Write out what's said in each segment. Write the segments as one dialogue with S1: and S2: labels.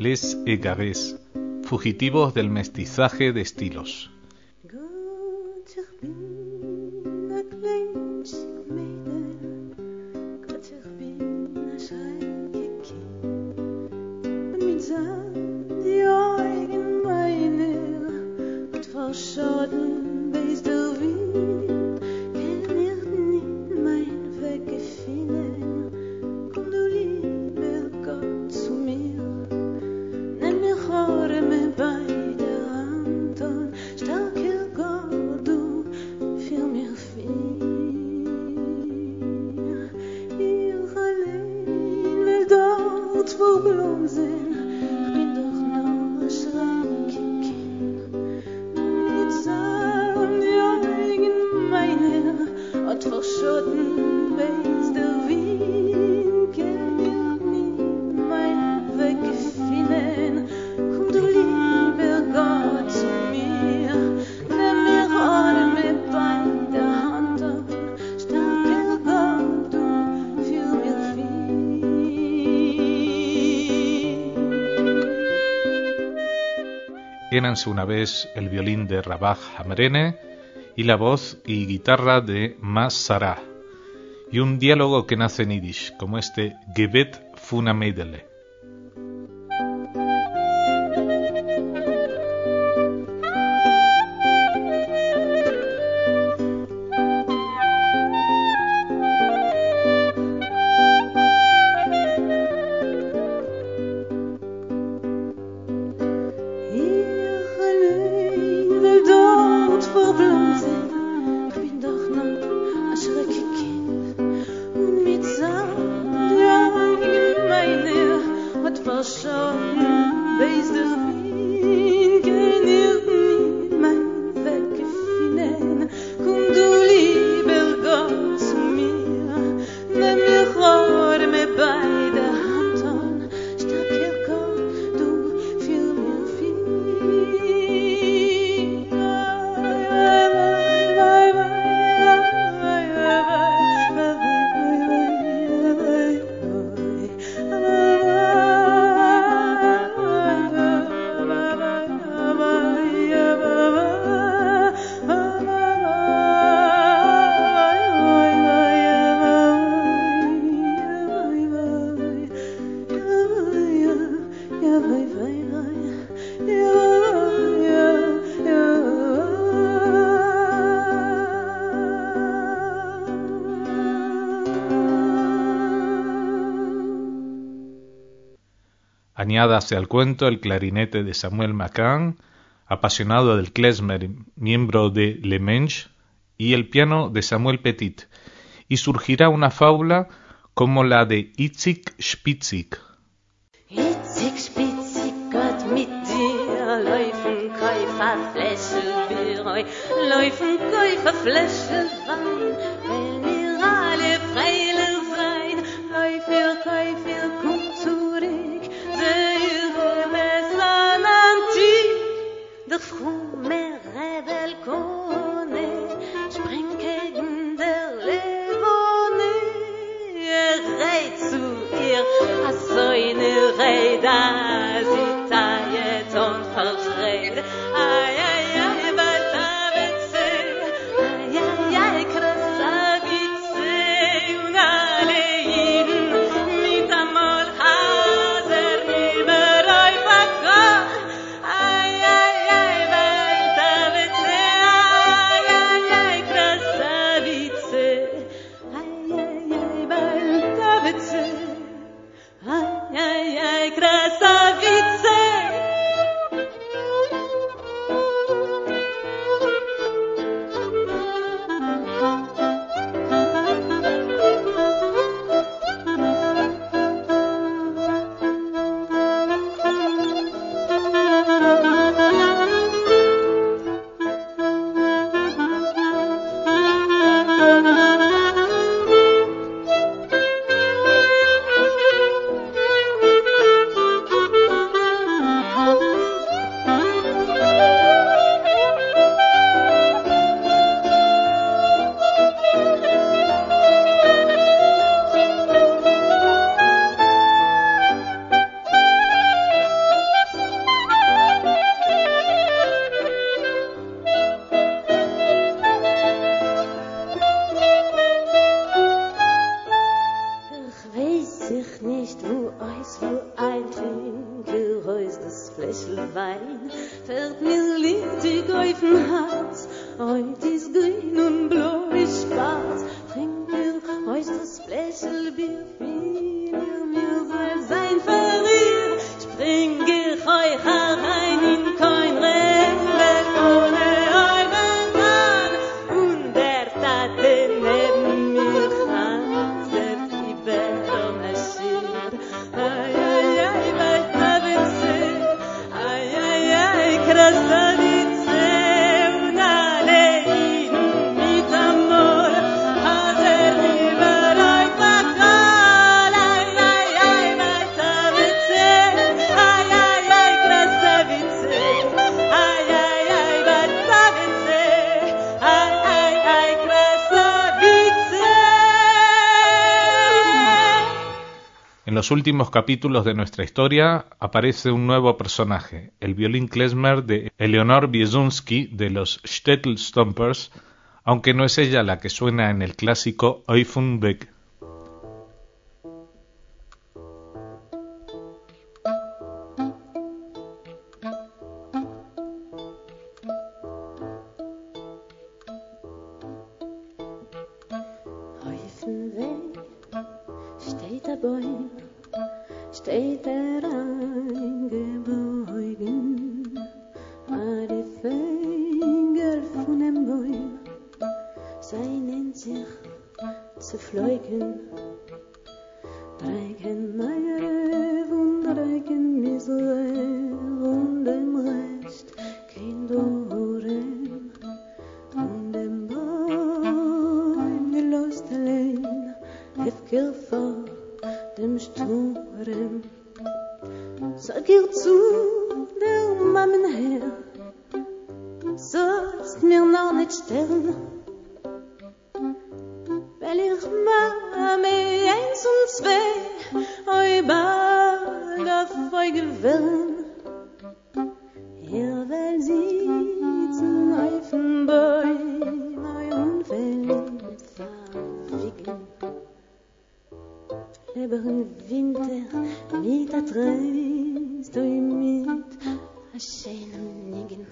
S1: Les Égarés, fugitivos del mestizaje de estilos. Érase una vez el violín de Rabah Hamrene y la voz y guitarra de Mas Sarah, y un diálogo que nace en Yiddish, como este Gebet von a Mädele. Añádase al cuento el clarinete de Samuel McCann, apasionado del klezmer, miembro de Le Mensch, y el piano de Samuel Petit, y surgirá una fábula como la de Itzik Spitzik.
S2: Itzik Spitzik, Gott mit dir, laufen Käuferfläschel Bier, laufen Käuferfläschel Wein, weil wir alle Freile sein, Käufer, komm zurück, sehr besan an dich, der frumme Rebel Kone, spring gegen der Levone, reit zu ihr, so eine Rede, sie teilt und verschreit, ai, ai, ai, Baltavice, ai, ai, ai, Krasavice, und alle Jiden mit amol Haser, überall Bakar, ai, ai, ai, Baltavice, ai, ai, ai, Krasavice, ai, ai, ai, Baltavice, ay, ay, ay, Krasavice. sich nicht, wo ein Trinker heust das Fläschel Wein, fällt mir lintig auf den Hals, heut ist grün und blau ist schwarz, Trinker heust das Fläschel Bier, viel mir soll sein verrier, spring ich euch herein in kein Rennen ohne euren Mann, und der Tate neben mir hat selbst die Bären erschiert. Ai, ai, ai, Weißavice, ai, ai, ai, Krasavice, und alle ihnen mit Amor, hat lieber euch verkall. Ai, ai, ai, Weißavice, ai, ai, ai, Krasavice, ai, ai, ai, Weißavice, ai, ai, ai, Krasavice.
S1: En los últimos capítulos de nuestra historia aparece un nuevo personaje, el violín klezmer de Eleonore Biesunski de los Shtetl Stompers, aunque no es ella la que suena en el clásico Oifun Weg.
S2: Auf dem Weg steht der Bäum, steht eingebeugen, die Finger von dem Bäum seien sich zu fliegen, treigen Eier und treigen Misere und dem Rest kein Doren, und dem Bäum gelost allein, hefker vor dem Sturm. Sag ihr zu, der Mammenherr, sollst mir noch nicht sterben, weil ich Mame eins und zwei euch bald auf euch gewähren. Ihr werdet sitzen auf dem Bäum, euch unverliebt verwiegen. Lieber im Winter mit der Treist und mit a schönen Nigen.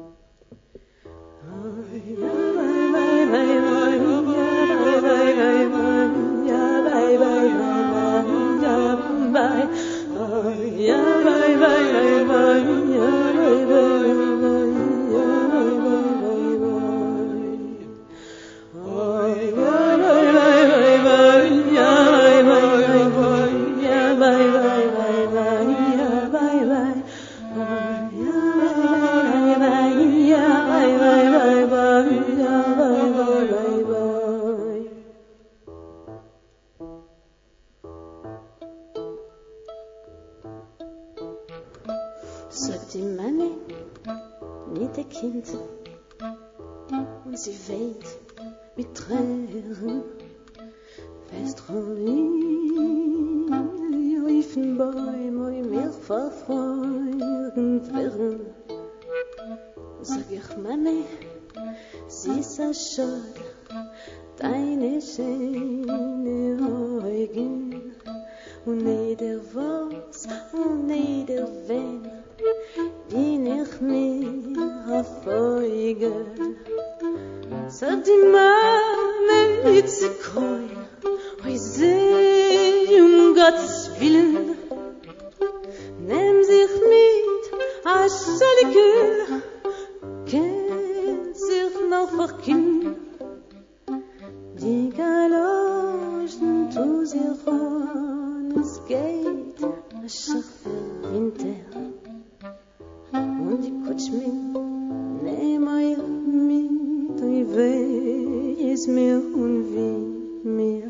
S2: Sagt die Mami mit dem Kind, und sie weint mit Tränen, fest rollen auf den Bäumen, und mir verfreuden werden. Sag ich Mami, sie ist so schön, deine schöne Augen, und jeder was und jeder wen, bin ich mir erfolge. Sag die Mama mit sie kreuen, oi seh Gottes Willen, nimm sich mit a Schalikel, kennt sich noch verkünden, die Galoschen tu sich an, es geht a scharfer Winter. Und die Kutschmin nehm euch mit, und weh ist mir und wie mir.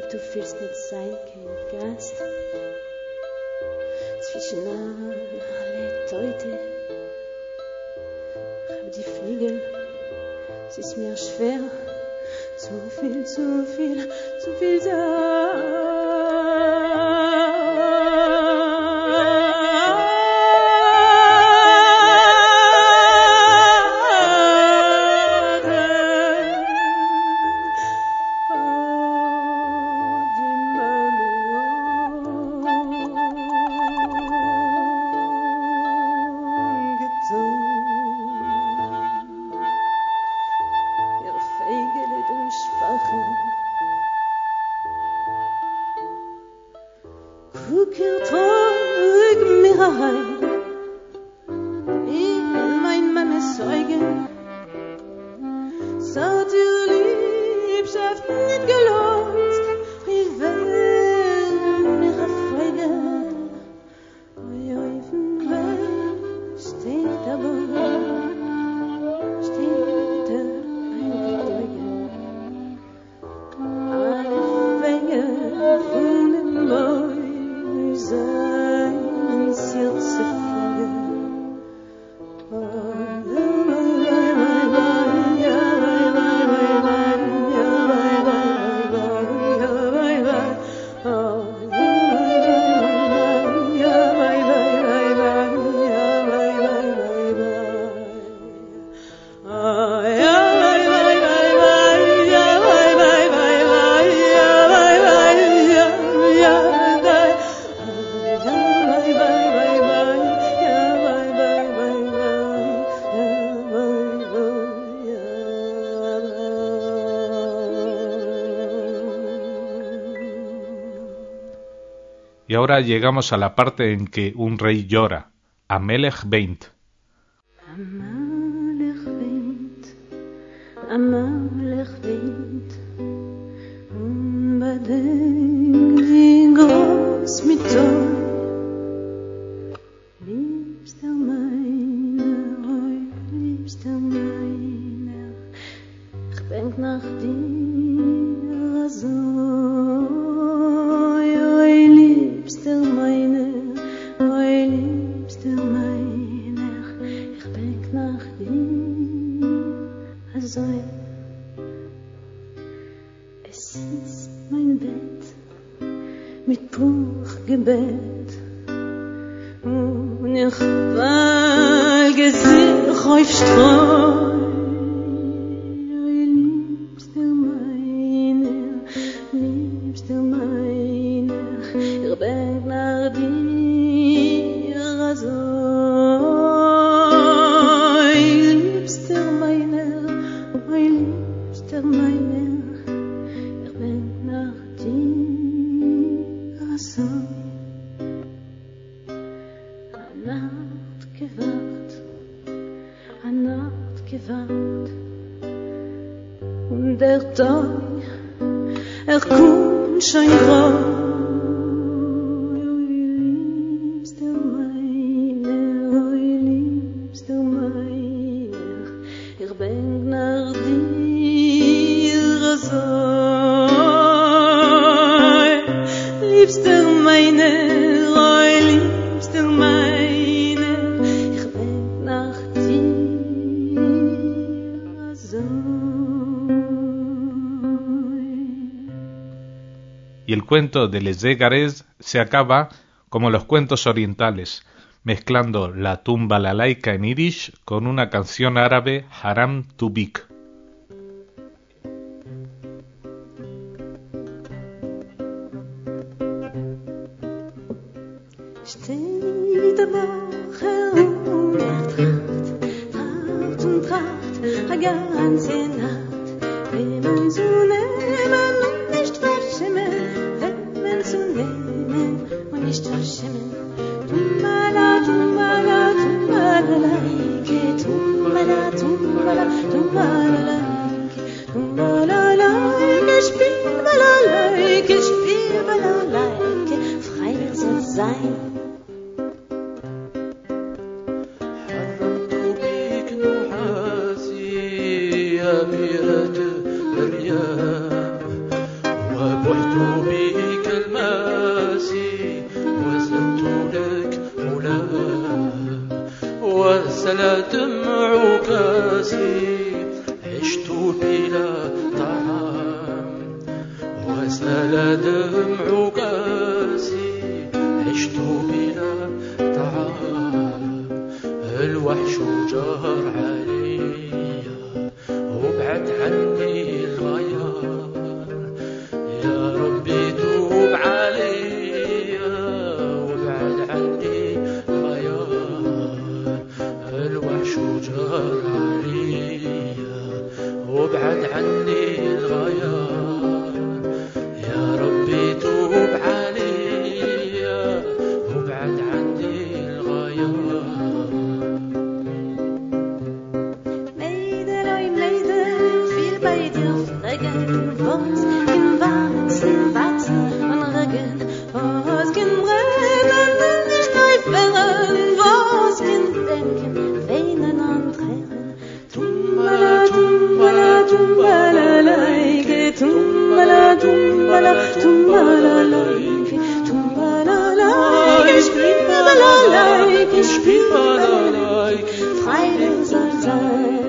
S2: du fühlst nicht sein, kein Gast. Zwischen alle Teute. Ich habe die Fliegel, es ist mir schwer. Zu viel da.
S1: Y ahora llegamos a la parte en que un rey llora, Amelech Beint.
S2: Amelech Beint, Amelech Beint, unbedingt die Großmutter. Liebster meiner, oi, liebster meiner, ich denk nach dir so. Liebster meiner, ich denk nach dir so. Es ist mein Bett mit Buchgebet und ich walge sich auf Streu. Liebster meiner, liebster meiner, ich denk nach dir so. Liebster meiner, liebster meiner, ich denk nach dir so. Nacht gewacht, und der Tag, kommt schon grau.
S1: Y el cuento de Les Égarés se acaba como los cuentos orientales, mezclando la tumba lalaika en yiddish con una canción árabe Haram Tubik.
S2: Steht der Bacher und tracht und tracht, a ganze Nacht, wenn man so nehmen und nicht verschimmen, wenn man so nehmen und nicht verschimmen. Tumbala, tumbala, tumbala, like, tumbala, tumbala, tumbala, like, tumbala, like, spiel, like, frei soll sein.
S3: Haram Tubik nuhasi, دمع كاسي عشت بلا طعام وسال دمع كاسي عشت بلا طعام الوحش جار عليا وبعد عني الغيار يا ربي توب عليا وبعد عني الغيار الوحش جار عليا وبعد عني الغيار يا ربي توب عليا وبعد عني الغيار
S2: Meiderlei, Meider, viel bei dir Fregen, was im Wachsen, Wachsen und Regen, was kann brennen, nicht aufhören, was kann denken, weinen und tränen. Tumbala, tumbala, tumbala, leike, tumbala, tumbala, tumbala, leike, tumbala, leike, tumbala, leike, tumbala, leike, Freude soll sein.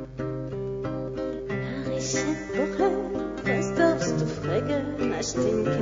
S2: Was darfst du fragen, als den